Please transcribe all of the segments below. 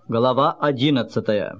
Глава 11.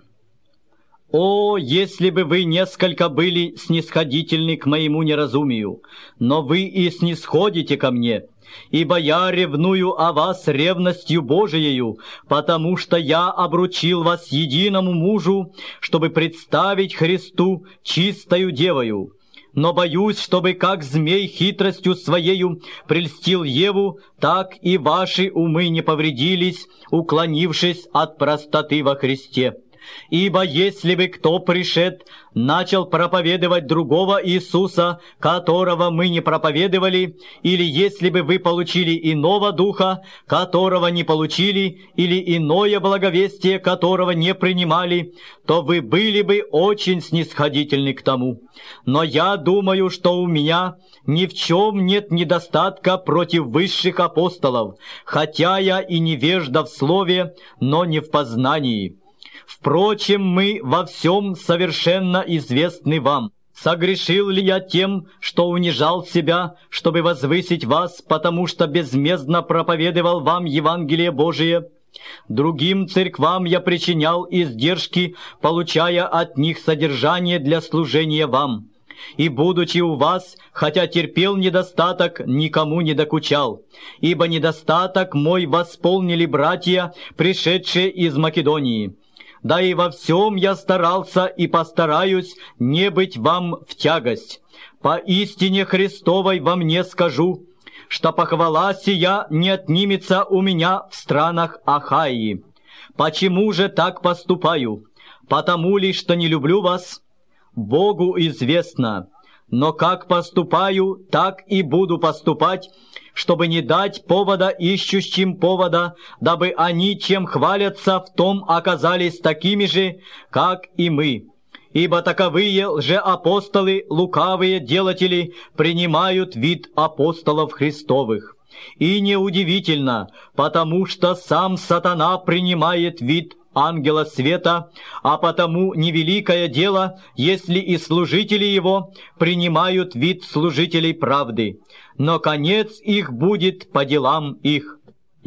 «О, если бы вы несколько были снисходительны к моему неразумию, но вы и снисходите ко мне, ибо я ревную о вас ревностью Божиею, потому что я обручил вас единому мужу, чтобы представить Христу чистою девою. Но боюсь, чтобы как змей хитростью своею прельстил Еву, так и ваши умы не повредились, уклонившись от простоты во Христе. Ибо если бы кто пришед, начал проповедовать другого Иисуса, которого мы не проповедовали, или если бы вы получили иного духа, которого не получили, или иное благовестие, которого не принимали, то вы были бы очень снисходительны к тому. Но я думаю, что у меня ни в чем нет недостатка против высших апостолов, хотя я и невежда в слове, но не в познании. Впрочем, мы во всем совершенно известны вам. Согрешил ли я тем, что унижал себя, чтобы возвысить вас, потому что безмездно проповедовал вам Евангелие Божие? Другим церквам я причинял издержки, получая от них содержание для служения вам. И, будучи у вас, хотя терпел недостаток, никому не докучал. Ибо недостаток мой восполнили братья, пришедшие из Македонии. Да и во всем я старался и постараюсь не быть вам в тягость. По истине Христовой во мне скажу, что похвала сия не отнимется у меня в странах Ахаии. Почему же так поступаю? Потому ли, что не люблю вас? Богу известно. Но как поступаю, так и буду поступать, чтобы не дать повода ищущим повода, дабы они, чем хвалятся, в том оказались такими же, как и мы. Ибо таковые лжеапостолы, лукавые делатели, принимают вид апостолов Христовых. И неудивительно, потому что сам сатана принимает вид ангела света, а потому невеликое дело, если и служители его принимают вид служителей правды, но конец их будет по делам их.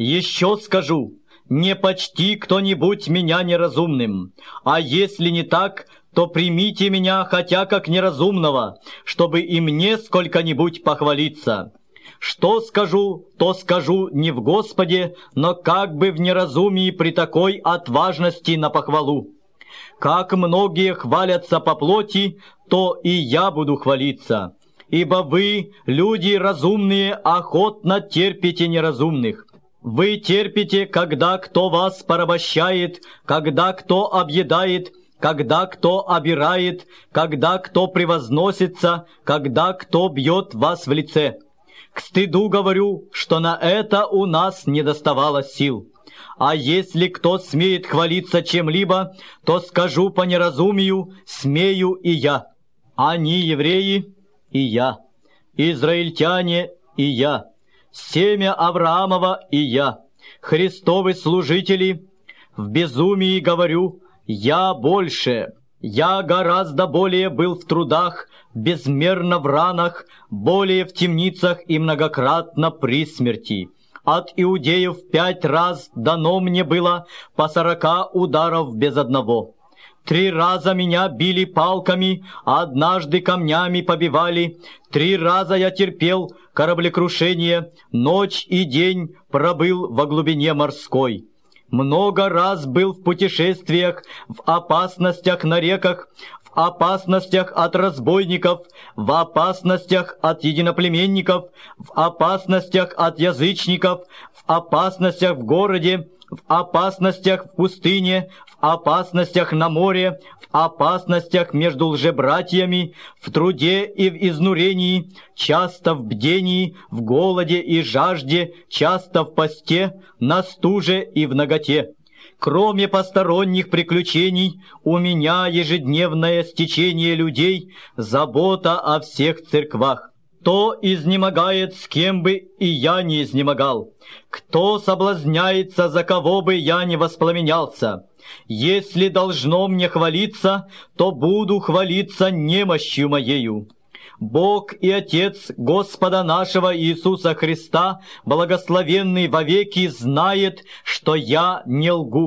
Еще скажу, не почти кто-нибудь меня неразумным, а если не так, то примите меня хотя как неразумного, чтобы и мне сколько-нибудь похвалиться. Что скажу, то скажу не в Господе, но как бы в неразумии при такой отважности на похвалу. Как многие хвалятся по плоти, то и я буду хвалиться. Ибо вы, люди разумные, охотно терпите неразумных. Вы терпите, когда кто вас порабощает, когда кто объедает, когда кто обирает, когда кто превозносится, когда кто бьет вас в лице. К стыду говорю, что на это у нас недоставало сил. А если кто смеет хвалиться чем-либо, то скажу по неразумию, смею и я. Они евреи, и я. Израильтяне, и я. Семя Авраамова, и я. Христовы служители. В безумии говорю, я больше. Я гораздо более был в трудах, безмерно в ранах, более в темницах и многократно при смерти. От иудеев 5 раз дано мне было по 40 ударов без одного. 3 раза меня били палками, а однажды камнями побивали. 3 раза я терпел кораблекрушение, ночь и день пробыл во глубине морской. Много раз был в путешествиях, в опасностях на реках, в опасностях от разбойников, в опасностях от единоплеменников, в опасностях от язычников, в опасностях в городе, в опасностях в пустыне, в опасностях на море, в опасностях между лжебратьями, в труде и в изнурении, часто в бдении, в голоде и жажде, часто в посте, на стуже и в наготе. Кроме посторонних приключений, у меня ежедневное стечение людей, забота о всех церквах. Кто изнемогает, с кем бы и я не изнемогал? Кто соблазняется, за кого бы я не воспламенялся? Если должно мне хвалиться, то буду хвалиться немощью моею. Бог и Отец Господа нашего Иисуса Христа, благословенный вовеки, знает, что я не лгу.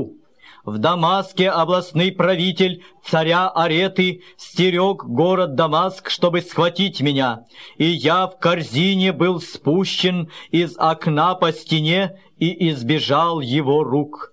В Дамаске областный правитель царя Ареты стерег город Дамаск, чтобы схватить меня, и я в корзине был спущен из окна по стене и избежал его рук.